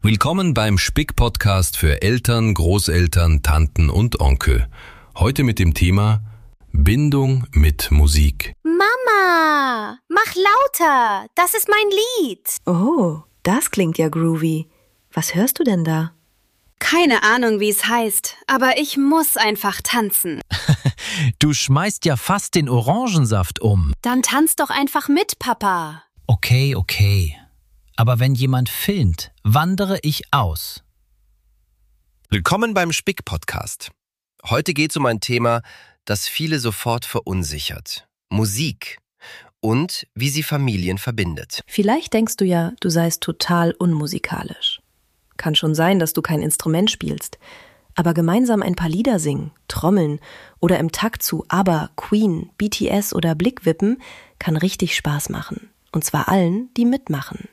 Willkommen beim Spick-Podcast für Eltern, Großeltern, Tanten und Onkel. Heute mit dem Thema Bindung mit Musik. Mama, mach lauter, das ist mein Lied. Oh, das klingt ja groovy. Was hörst du denn da? Keine Ahnung, wie es heißt, aber ich muss einfach tanzen. Du schmeißt ja fast den Orangensaft um. Dann tanz doch einfach mit, Papa. Okay. Aber wenn jemand filmt, wandere ich aus. Willkommen beim Spick-Podcast. Heute geht es um ein Thema, das viele sofort verunsichert. Musik und wie sie Familien verbindet. Vielleicht denkst du ja, du seist total unmusikalisch. Kann schon sein, dass du kein Instrument spielst. Aber gemeinsam ein paar Lieder singen, trommeln oder im Takt zu ABBA, Queen, BTS oder Blick wippen, kann richtig Spaß machen. Und zwar allen, die mitmachen.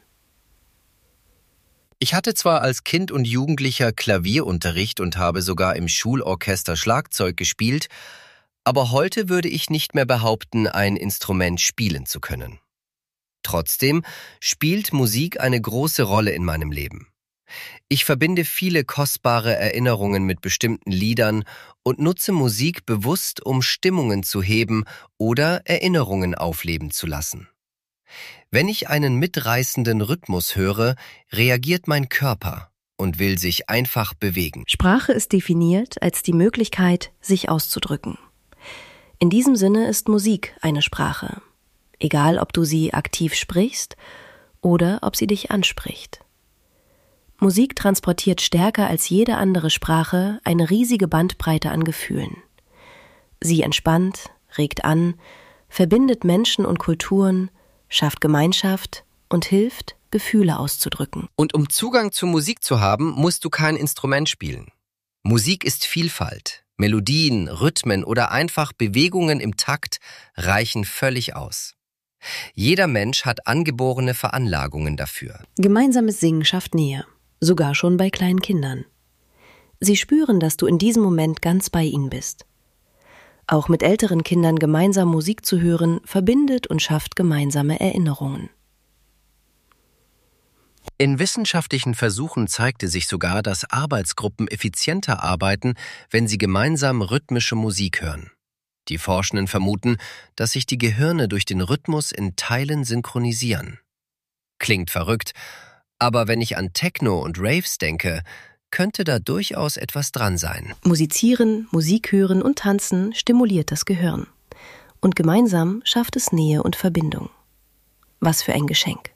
Ich hatte zwar als Kind und Jugendlicher Klavierunterricht und habe sogar im Schulorchester Schlagzeug gespielt, aber heute würde ich nicht mehr behaupten, ein Instrument spielen zu können. Trotzdem spielt Musik eine große Rolle in meinem Leben. Ich verbinde viele kostbare Erinnerungen mit bestimmten Liedern und nutze Musik bewusst, um Stimmungen zu heben oder Erinnerungen aufleben zu lassen. Wenn ich einen mitreißenden Rhythmus höre, reagiert mein Körper und will sich einfach bewegen. Sprache ist definiert als die Möglichkeit, sich auszudrücken. In diesem Sinne ist Musik eine Sprache. Egal, ob du sie aktiv sprichst oder ob sie dich anspricht. Musik transportiert stärker als jede andere Sprache eine riesige Bandbreite an Gefühlen. Sie entspannt, regt an, verbindet Menschen und Kulturen, schafft Gemeinschaft und hilft, Gefühle auszudrücken. Und um Zugang zur Musik zu haben, musst du kein Instrument spielen. Musik ist Vielfalt. Melodien, Rhythmen oder einfach Bewegungen im Takt reichen völlig aus. Jeder Mensch hat angeborene Veranlagungen dafür. Gemeinsames Singen schafft Nähe, sogar schon bei kleinen Kindern. Sie spüren, dass du in diesem Moment ganz bei ihnen bist. Auch mit älteren Kindern gemeinsam Musik zu hören, verbindet und schafft gemeinsame Erinnerungen. In wissenschaftlichen Versuchen zeigte sich sogar, dass Arbeitsgruppen effizienter arbeiten, wenn sie gemeinsam rhythmische Musik hören. Die Forschenden vermuten, dass sich die Gehirne durch den Rhythmus in Teilen synchronisieren. Klingt verrückt, aber wenn ich an Techno und Raves denke, könnte da durchaus etwas dran sein. Musizieren, Musik hören und tanzen stimuliert das Gehirn. Und gemeinsam schafft es Nähe und Verbindung. Was für ein Geschenk.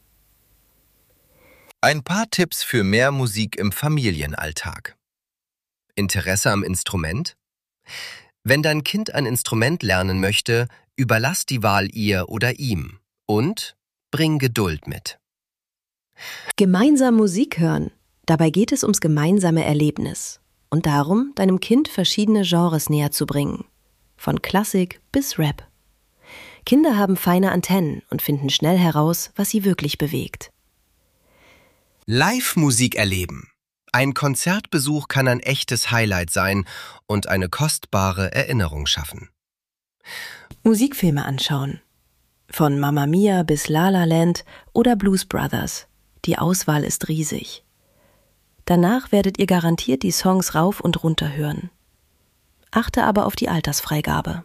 Ein paar Tipps für mehr Musik im Familienalltag. Interesse am Instrument? Wenn dein Kind ein Instrument lernen möchte, überlass die Wahl ihr oder ihm und bring Geduld mit. Gemeinsam Musik hören. Dabei geht es ums gemeinsame Erlebnis und darum, deinem Kind verschiedene Genres näher zu bringen. Von Klassik bis Rap. Kinder haben feine Antennen und finden schnell heraus, was sie wirklich bewegt. Live-Musik erleben. Ein Konzertbesuch kann ein echtes Highlight sein und eine kostbare Erinnerung schaffen. Musikfilme anschauen. Von Mamma Mia bis La La Land oder Blues Brothers. Die Auswahl ist riesig. Danach werdet ihr garantiert die Songs rauf und runter hören. Achte aber auf die Altersfreigabe.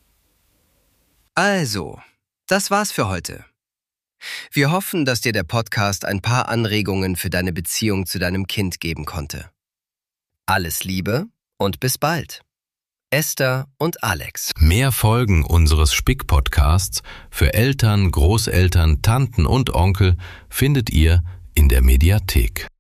Also, das war's für heute. Wir hoffen, dass dir der Podcast ein paar Anregungen für deine Beziehung zu deinem Kind geben konnte. Alles Liebe und bis bald. Esther und Alex. Mehr Folgen unseres Spick-Podcasts für Eltern, Großeltern, Tanten und Onkel findet ihr in der Mediathek.